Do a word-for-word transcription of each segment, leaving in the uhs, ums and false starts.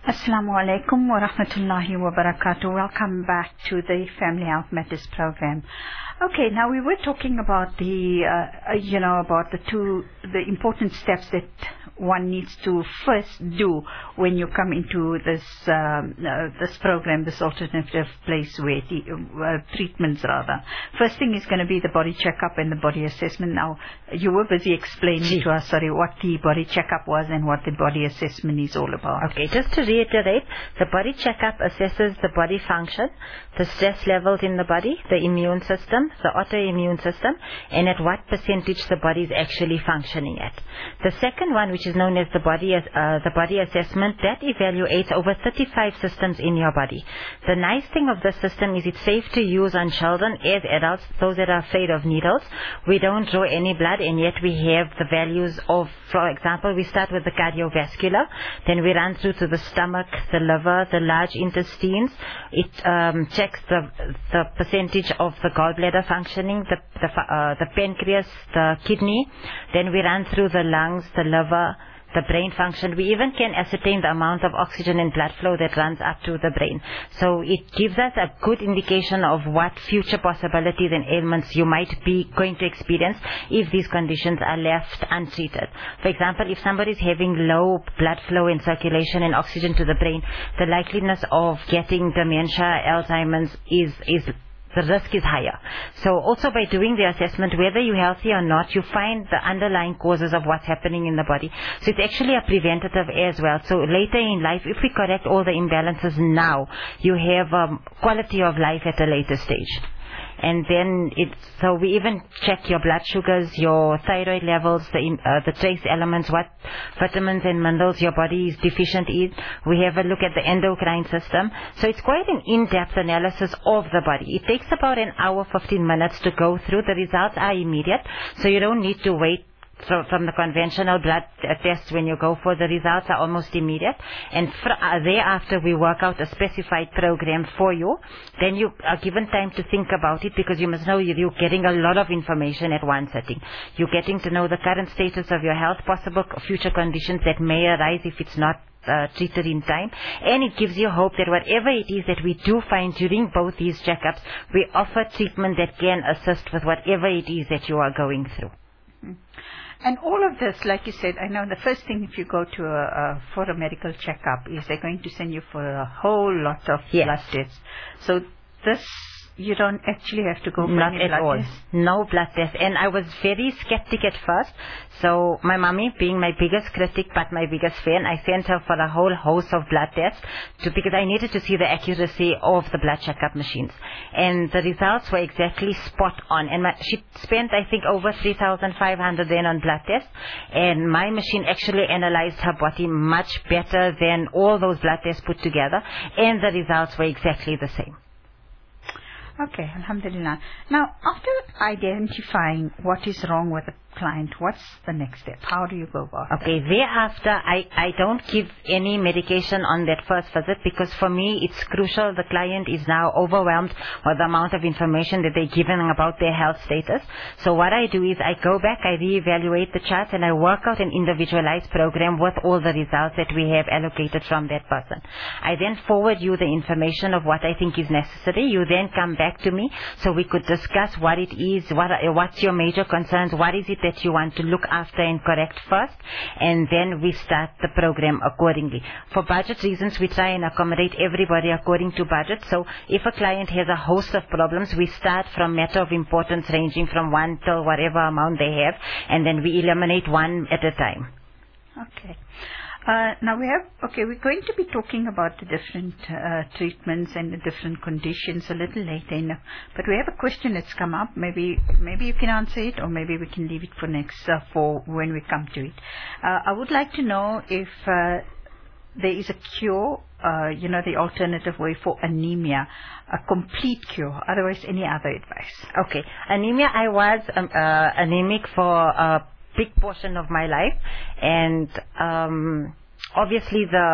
Assalamu alaikum wa rahmatullahi wa barakatuh. Welcome back to the Family Health Matters program. Okay, now we were talking about the, uh, uh, you know, about the two, the important steps that one needs to first do when you come into this um, uh, this program, this alternative place where the, uh, treatments rather. First thing is going to be the body checkup and the body assessment. Now, you were busy explaining to us, sorry, what the body checkup was and what the body assessment is all about. Okay, just to reiterate, the body checkup assesses the body function, the stress levels in the body, the immune system, the autoimmune system, and at what percentage the body is actually functioning at. The second one, which is known as the body as, uh, the body assessment, that evaluates over thirty-five systems in your body. The nice thing of this system is it's safe to use on children as adults, those that are afraid of needles. We don't draw any blood, and yet we have the values of, for example, we start with the cardiovascular, then we run through to the stomach, the liver, the large intestines. It um, checks the the percentage of the gallbladder functioning, the the, uh, the pancreas, the kidney. Then we run through the lungs, the liver, the brain function. We even can ascertain the amount of oxygen and blood flow that runs up to the brain. So it gives us a good indication of what future possibilities and ailments you might be going to experience if these conditions are left untreated. For example, if somebody is having low blood flow and circulation and oxygen to the brain, the likeliness of getting dementia, Alzheimer's is is the risk is higher. So also by doing the assessment, whether you're healthy or not, you find the underlying causes of what's happening in the body. So it's actually a preventative as well. So later in life, if we correct all the imbalances now, you have um, quality of life at a later stage. And then it, so we even check your blood sugars, your thyroid levels, the, uh, the trace elements, what vitamins and minerals your body is deficient in. We have a look at the endocrine system. So it's quite an in-depth analysis of the body. It takes about an hour, fifteen minutes to go through. The results are immediate, so you don't need to wait. So from the conventional blood test, when you go for the results are almost immediate, and fr uh, thereafter we work out a specified program for you. Then you are given time to think about it, because you must know you're getting a lot of information at one setting. You're getting to know the current status of your health, possible future conditions that may arise if it's not Uh, treated in time, and it gives you hope that whatever it is that we do find during both these checkups, we offer treatment that can assist with whatever it is that you are going through. Mm-hmm. And all of this, like you said, I know the first thing if you go to a, a for a medical checkup is they're going to send you for a whole lot of yes. blood tests. So this, you don't actually have to go for Not any at blood all. tests? No blood test. And I was very skeptic at first. So my mommy, being my biggest critic but my biggest fan, I sent her for a whole host of blood tests to, because I needed to see the accuracy of the blood checkup machines. And the results were exactly spot on. And my, she spent, I think, over three thousand five hundred then on blood tests. And my machine actually analyzed her body much better than all those blood tests put together. And the results were exactly the same. Okay, alhamdulillah. Now, after identifying what is wrong with the client, what's the next step? How do you go about it? Okay, thereafter, I, I don't give any medication on that first visit, because for me, it's crucial. The client is now overwhelmed with the amount of information that they're given about their health status. So what I do is I go back, I reevaluate the charts, and I work out an individualized program with all the results that we have allocated from that person. I then forward you the information of what I think is necessary. You then come back to me so we could discuss what it is, what are, what's your major concerns, what is it that you want to look after and correct first, and then we start the program accordingly. For budget reasons, we try and accommodate everybody according to budget. So if a client has a host of problems, we start from matter of importance ranging from one till whatever amount they have, and then we eliminate one at a time. Okay. Uh, now we have, okay, we're going to be talking about the different uh, treatments and the different conditions a little later, in, but we have a question that's come up. Maybe maybe you can answer it, or maybe we can leave it for next, uh, for when we come to it. Uh, I would like to know if uh, there is a cure, uh, you know, the alternative way for anemia, a complete cure, otherwise any other advice. Okay, anemia, I was um, uh, anemic for a big portion of my life, and um, obviously the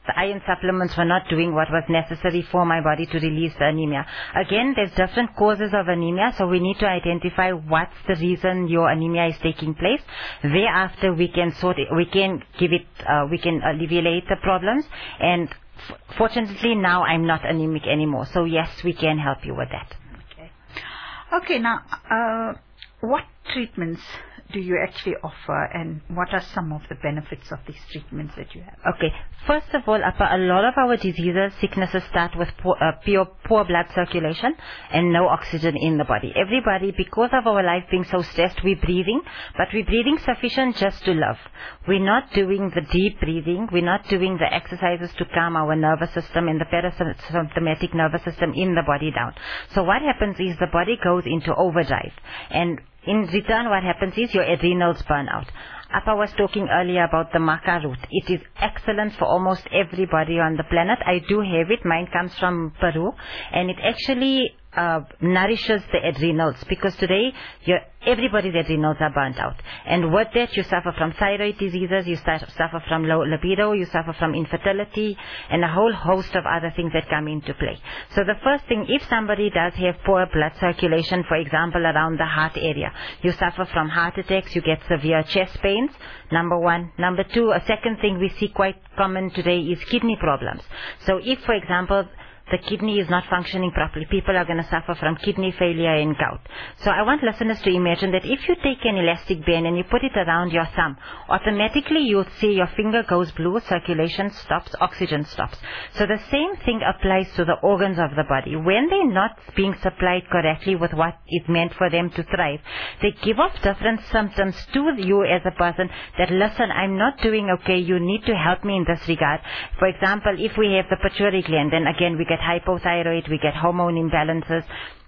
the iron supplements were not doing what was necessary for my body to release the anemia. Again, there's different causes of anemia, so we need to identify what's the reason your anemia is taking place. Thereafter, we can sort it, we can give it, uh, we can alleviate the problems. And f- fortunately, now I'm not anemic anymore. So yes, we can help you with that. Okay. Okay. Now, uh, what treatments do you actually offer, and what are some of the benefits of these treatments that you have? Okay. First of all, Appa, a lot of our diseases, sicknesses start with poor, uh, pure, poor blood circulation and no oxygen in the body. Everybody, because of our life being so stressed, we're breathing, but we're breathing sufficient just to live. We're not doing the deep breathing. We're not doing the exercises to calm our nervous system and the parasympathetic nervous system in the body down. So what happens is the body goes into overdrive, and in return, what happens is your adrenals burn out. Appa was talking earlier about the maca root. It is excellent for almost everybody on the planet. I do have it. Mine comes from Peru, and it actually uh, nourishes the adrenals, because today your everybody's adrenals are burnt out. And with that, you suffer from thyroid diseases, you start, suffer from low libido, you suffer from infertility, and a whole host of other things that come into play. So the first thing, if somebody does have poor blood circulation, for example, around the heart area, you suffer from heart attacks, you get severe chest pains, number one. Number two, a second thing we see quite common today is kidney problems. So if, for example, the kidney is not functioning properly, people are going to suffer from kidney failure and gout. So I want listeners to imagine that if you take an elastic band and you put it around your thumb, automatically you'll see your finger goes blue, circulation stops, oxygen stops. So the same thing applies to the organs of the body. When they're not being supplied correctly with what is meant for them to thrive, they give off different symptoms to you as a person that, listen, I'm not doing okay, you need to help me in this regard. For example, if we have the pituitary gland, then again we get hypothyroid, we get hormone imbalances.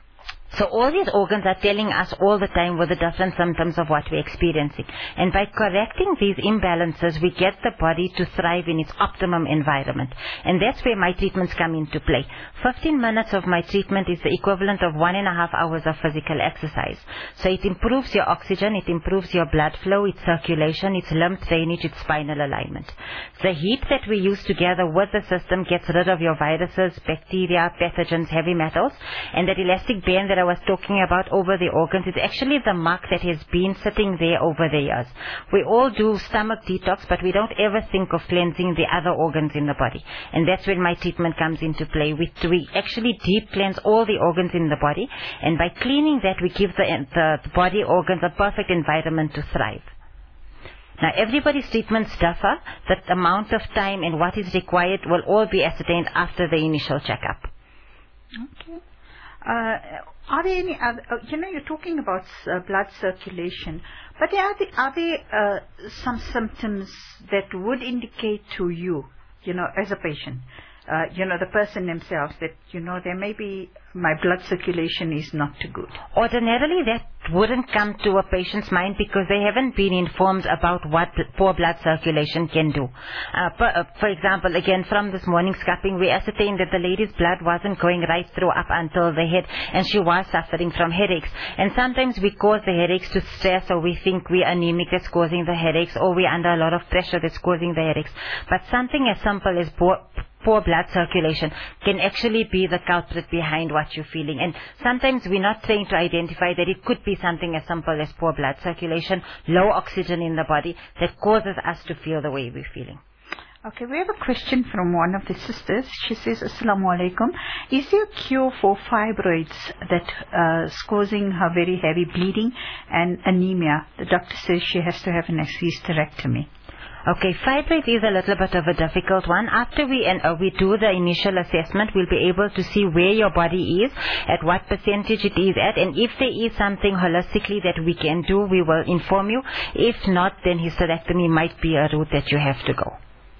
So all these organs are telling us all the time with the different symptoms of what we're experiencing. And by correcting these imbalances, we get the body to thrive in its optimum environment. And that's where my treatments come into play. fifteen minutes of my treatment is the equivalent of one and a half hours of physical exercise. So it improves your oxygen, it improves your blood flow, its circulation, its lymph drainage, its spinal alignment. The heat that we use together with the system gets rid of your viruses, bacteria, pathogens, heavy metals, and that elastic band that I was talking about over the organs is actually the mark that has been sitting there over the years. We all do stomach detox, but we don't ever think of cleansing the other organs in the body. And that's when my treatment comes into play. We, we actually deep cleanse all the organs in the body, and by cleaning that, we give the, the, the body organs a perfect environment to thrive. Now, everybody's treatments differ. The amount of time and what is required will all be ascertained after the initial checkup. Okay. Uh, are there any other, uh, you know, you're talking about uh, blood circulation, but are there, are there uh, some symptoms that would indicate to you, you know, as a patient, uh, you know, the person themselves, that, you know, there may be, my blood circulation is not too good? Ordinarily, that wouldn't come to a patient's mind because they haven't been informed about what poor blood circulation can do. Uh, for, uh, for example, again, from this morning's cupping, we ascertained that the lady's blood wasn't going right through up until the head, and she was suffering from headaches. And sometimes we cause the headaches to stress, or we think we're anemic that's causing the headaches, or we're under a lot of pressure that's causing the headaches. But something as simple as poor poor blood circulation can actually be the culprit behind what you're feeling. And sometimes we're not trained to identify that it could be something as simple as poor blood circulation, low oxygen in the body, that causes us to feel the way we're feeling. Okay, we have a question from one of the sisters. She says, Assalamu alaikum. Is there a cure for fibroids that uh, is causing her very heavy bleeding and anemia? The doctor says she has to have an hysterectomy. Okay, fibroid is a little bit of a difficult one. After we uh, we do the initial assessment, we'll be able to see where your body is, at what percentage it is at, and if there is something holistically that we can do, we will inform you. If not, then hysterectomy might be a route that you have to go.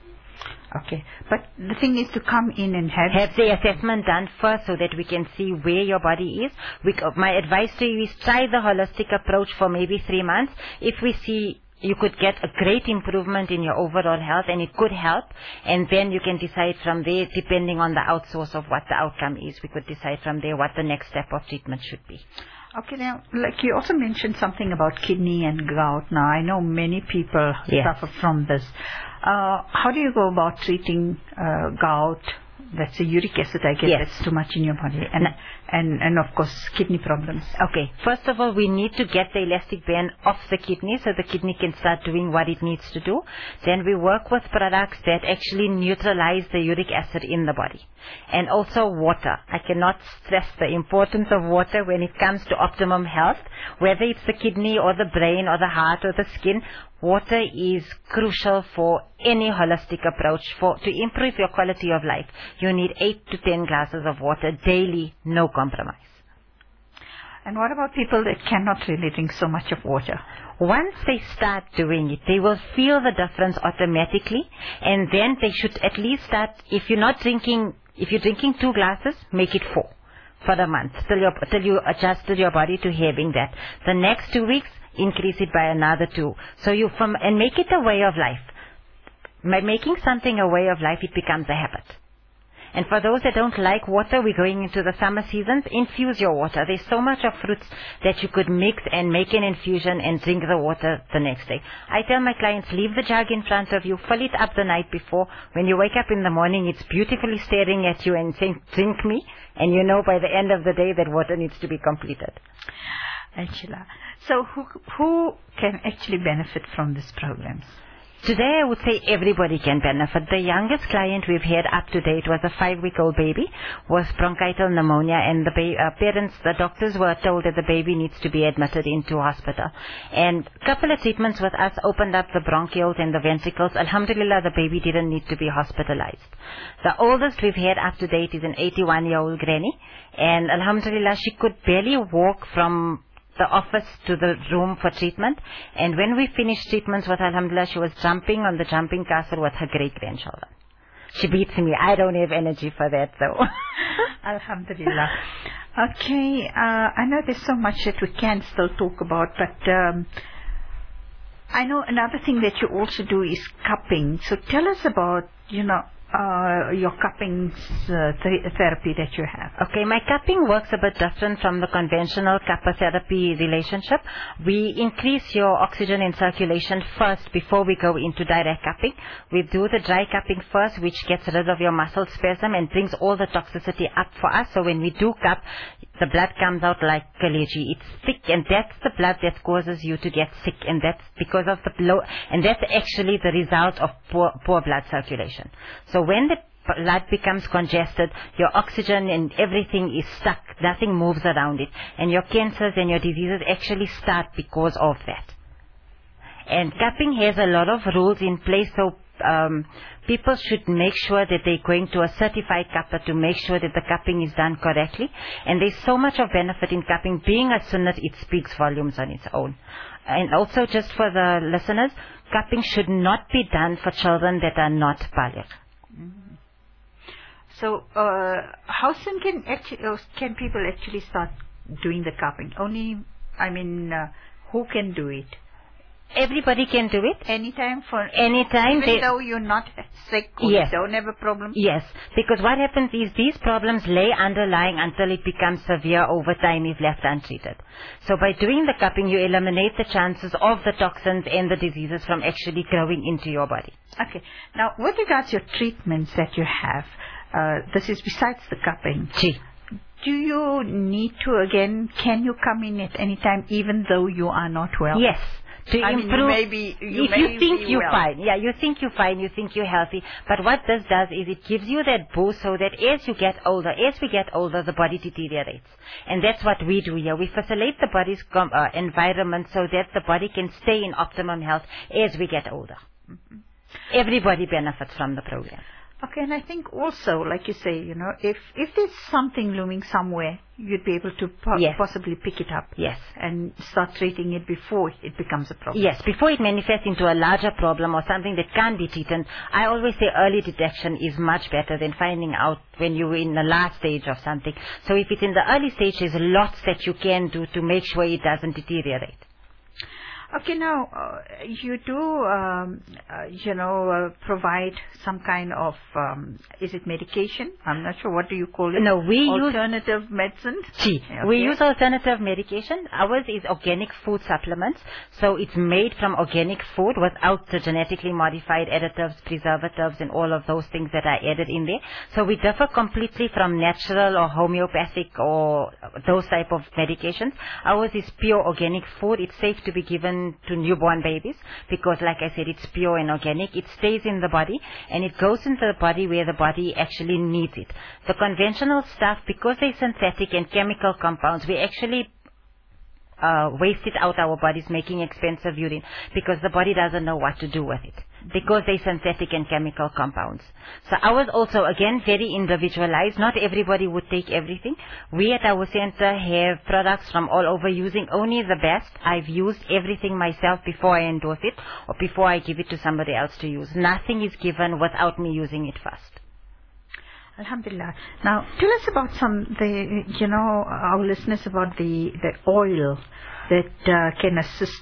Okay, but the thing is to come in and have... Have the assessment done first so that we can see where your body is. We, my advice to you is try the holistic approach for maybe three months. If we see you could get a great improvement in your overall health, and it could help, and then you can decide from there, depending on the outsource of what the outcome is, we could decide from there what the next step of treatment should be. Okay, now, like you also mentioned something about kidney and gout. Now, I know many people Yes. suffer from this. Uh, how do you go about treating uh, gout? That's a uric acid, I guess, Yes. that's too much in your body. And, and, and of course, kidney problems. Okay, first of all, we need to get the elastic band off the kidney so the kidney can start doing what it needs to do. Then we work with products that actually neutralize the uric acid in the body. And also water. I cannot stress the importance of water when it comes to optimum health. Whether it's the kidney or the brain or the heart or the skin, water is crucial for any holistic approach. For to improve your quality of life, you need eight to ten glasses of water daily, no compromise. And what about people that cannot really drink so much of water? Once they start doing it, they will feel the difference automatically, and then they should at least start, if you're not drinking, if you're drinking two glasses, make it four for the month, till, you till you adjusted your body to having that. The next two weeks, increase it by another two. So you from, and make it a way of life. By making something a way of life, it becomes a habit. And for those that don't like water, we're going into the summer seasons, infuse your water. There's so much of fruits that you could mix and make an infusion and drink the water the next day. I tell my clients, leave the jug in front of you, fill it up the night before. When you wake up in the morning, it's beautifully staring at you and saying, drink me. And you know by the end of the day that water needs to be completed. Angela, so who, who can actually benefit from this program? Today, I would say everybody can benefit. The youngest client we've had up to date was a five-week-old baby with bronchial pneumonia, and the ba- uh, parents, the doctors were told that the baby needs to be admitted into hospital. And a couple of treatments with us opened up the bronchioles and the ventricles. Alhamdulillah, the baby didn't need to be hospitalized. The oldest we've had up to date is an eighty-one-year-old granny, and Alhamdulillah, she could barely walk from the office to the room for treatment, and when we finished treatments with Alhamdulillah, she was jumping on the jumping castle with her great-grandchildren. She beats me. I don't have energy for that though. Alhamdulillah. Okay, uh, I know there's so much that we can still talk about, but um, I know another thing that you also do is cupping. So tell us about, you know, Uh, your cupping uh, th- therapy that you have. Okay, my cupping works a bit different from the conventional cupper therapy relationship. We increase your oxygen in circulation first before we go into direct cupping. We do the dry cupping first, which gets rid of your muscle spasm and brings all the toxicity up for us. So when we do cup, the blood comes out like kaleji. It's thick, and that's the blood that causes you to get sick, and that's because of the low, and that's actually the result of poor, poor blood circulation. So when the blood becomes congested, your oxygen and everything is stuck. Nothing moves around it. And your cancers and your diseases actually start because of that. And cupping has a lot of rules in place, so um, people should make sure that they're going to a certified cupper to make sure that the cupping is done correctly. And there's so much of benefit in cupping. Being a sunnat, it speaks volumes on its own. And also, just for the listeners, cupping should not be done for children that are not baligh. So, uh, how soon can actually, uh, can people actually start doing the cupping? Only, I mean, uh, who can do it? Everybody can do it. Anytime for Anytime. Even they, though you're not sick or yes. you don't have a problem? Yes, because what happens is these problems lay underlying until it becomes severe over time if left untreated. So by doing the cupping, you eliminate the chances of the toxins and the diseases from actually growing into your body. Okay. Now, with regards to your treatments that you have, uh, this is besides the cupping. Gee. Do you need to, again, can you come in at any time even though you are not well? Yes. To I improve, mean, you may be, you if may you think be you're well. fine, yeah, you think you're fine, you think you're healthy, but what this does is it gives you that boost so that as you get older, as we get older, the body deteriorates. And that's what we do here. We facilitate the body's com- uh, environment so that the body can stay in optimum health as we get older. Mm-hmm. Everybody benefits from the program. Okay, and I think also, like you say, you know, if if there's something looming somewhere, you'd be able to po- yes. possibly pick it up. Yes. And start treating it before it becomes a problem. Yes, before it manifests into a larger problem or something that can't be treated. I always say early detection is much better than finding out when you're in the last stage of something. So if it's in the early stage, there's lots that you can do to make sure it doesn't deteriorate. Okay, now uh, you do, um, uh, you know, uh, provide some kind of, um, is it medication? I'm not sure. What do you call it? No, we alternative use medicines. Gee, okay. We use alternative medication. Ours is organic food supplements, so it's made from organic food without the genetically modified additives, preservatives, and all of those things that are added in there. So we differ completely from natural or homeopathic or those type of medications. Ours is pure organic food. It's safe to be given to newborn babies because, like I said, it's pure and organic. It stays in the body and it goes into the body where the body actually needs it. The conventional stuff, because they're synthetic and chemical compounds, we actually uh, waste it out our bodies making expensive urine because the body doesn't know what to do with it because they're synthetic and chemical compounds. So ours also, again, very individualized. Not everybody would take everything. We at our center have products from all over using only the best. I've used everything myself before I endorse it or before I give it to somebody else to use. Nothing is given without me using it first. Alhamdulillah. Now, tell us about some, the, you know, our listeners about the, the oil that uh, can assist,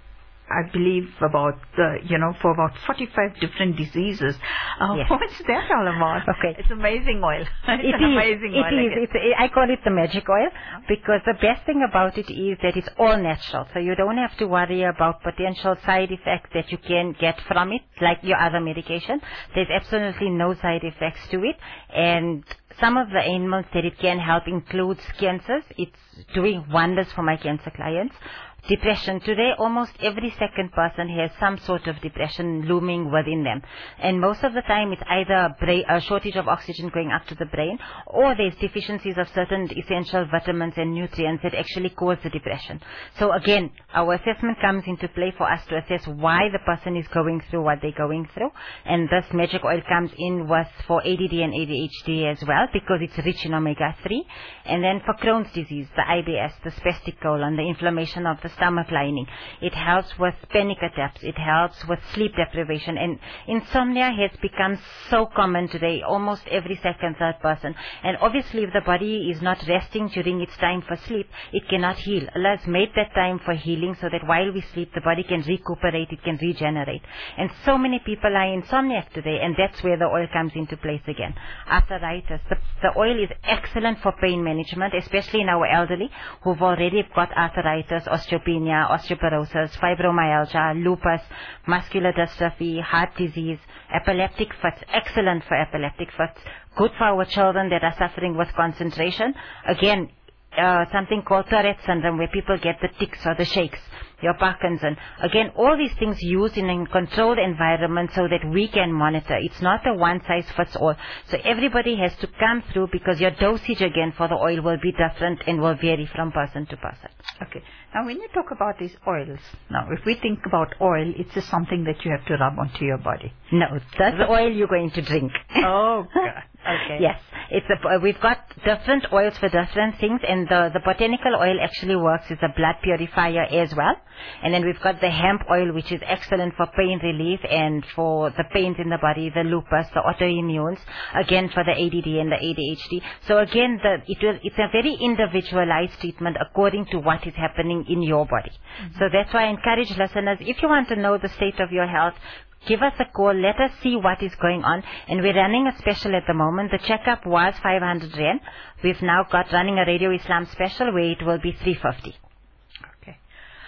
I believe, about, uh, you know, for about forty-five different diseases. Uh, yes. What's that all about? Okay. It's amazing oil. It's it an is, amazing it oil. Is. It's, I call it the magic oil because the best thing about it is that it's all natural. So you don't have to worry about potential side effects that you can get from it, like your other medication. There's absolutely no side effects to it. And some of the ailments that it can help includes cancers. It's doing wonders for my cancer clients. Depression. Today, almost every second person has some sort of depression looming within them. And most of the time, it's either a, brain, a shortage of oxygen going up to the brain, or there's deficiencies of certain essential vitamins and nutrients that actually cause the depression. So again, our assessment comes into play for us to assess why the person is going through what they're going through. And this magic oil comes in with for A D D and A D H D as well, because it's rich in omega three. And then for Crohn's disease, the I B S, the spastic colon, the inflammation of the stomach lining. It helps with panic attacks. It helps with sleep deprivation. And insomnia has become so common today, almost every second, third person. And obviously, if the body is not resting during its time for sleep, it cannot heal. Allah has made that time for healing so that while we sleep, the body can recuperate, it can regenerate. And so many people are insomniac today, and that's where the oil comes into place again. Arthritis. The, the oil is excellent for pain management, especially in our elderly who've already got arthritis, osteoporosis, osteoporosis, fibromyalgia, lupus, muscular dystrophy, heart disease, epileptic fits, excellent for epileptic fits, good for our children that are suffering with concentration. Again, uh, something called Tourette syndrome where people get the tics or the shakes, your Parkinson. Again, all these things used in a controlled environment so that we can monitor. It's not a one-size-fits-all. So everybody has to come through because your dosage again for the oil will be different and will vary from person to person. Okay. Now, when you talk about these oils, now, if we think about oil, it's just something that you have to rub onto your body. No, that's the oil you're going to drink. Oh, God. Okay. Yes. It's a, we've got different oils for different things, and the, the botanical oil actually works as a blood purifier as well. And then we've got the hemp oil, which is excellent for pain relief and for the pains in the body, the lupus, the autoimmunes, again for the A D D and the A D H D. So again, the, it will, it's a very individualized treatment according to what is happening in your body. Mm-hmm. So that's why I encourage listeners, if you want to know the state of your health, give us a call, let us see what is going on. And we're running a special at the moment. The checkup was five hundred rand. We've now got running a Radio Islam special where it will be three fifty. Okay.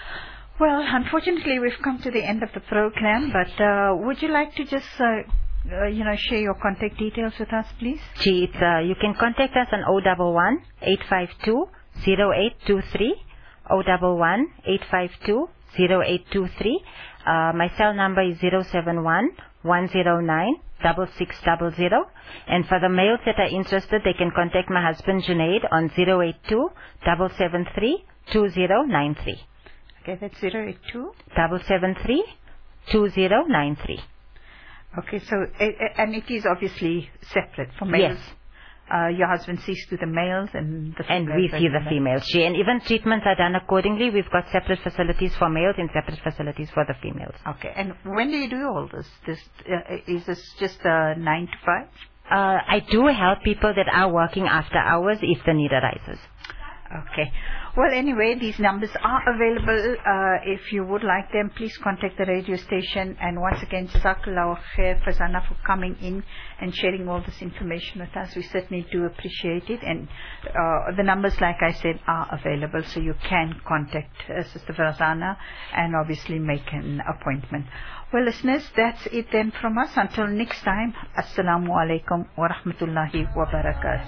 Well, unfortunately, we've come to the end of the program, but uh, would you like to just, uh, uh, you know, share your contact details with us, please? Gee, it's, uh, you can contact us on zero one one, eight five two, zero eight two three, zero one one, eight five two, zero eight two three. Uh, my cell number is zero seven one, one zero nine, six six zero zero. And for the males that are interested, they can contact my husband Junaid on zero eight two, seven seven three, two zero nine three. Okay, that's zero eight two, seven seven three, two zero nine three. Okay, so, uh, and it is obviously separate for males. Yes. Uh, your husband sees to the males and the females. And we see the females. And even treatments are done accordingly. We've got separate facilities for males and separate facilities for the females. Okay. And when do you do all this? This uh, is this just uh, nine to five? Uh, I do help people that are working after hours if the need arises. Okay. Well, anyway, these numbers are available. Uh, if you would like them, please contact the radio station. And once again, Jazakallah khair, Farzana, for coming in and sharing all this information with us. We certainly do appreciate it. And uh, the numbers, like I said, are available, so you can contact uh, Sister Farzana and obviously make an appointment. Well, listeners, that's it then from us. Until next time, Assalamu alaikum wa rahmatullahi wa barakatuh.